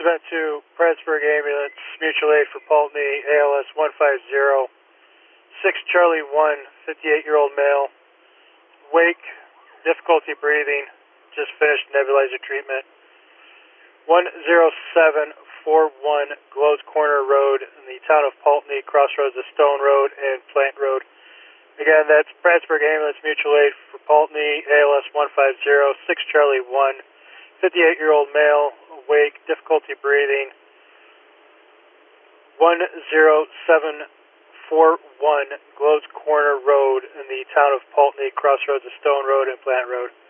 event to Prattsburg Ambulance, mutual aid for Pulteney, ALS 150, 6 Charlie 1, 58-year-old male, wake, difficulty breathing, just finished nebulizer treatment. 10741 Glows Corner Road in the town of Pulteney, crossroads of Stone Road and Plant Road. Again, that's Prattsburg Ambulance Mutual Aid for Pulteney, ALS 150, 6 Charlie 1, 58-year-old male, awake, difficulty breathing. 10741 Glows Corner Road in the town of Pulteney, crossroads of Stone Road and Plant Road.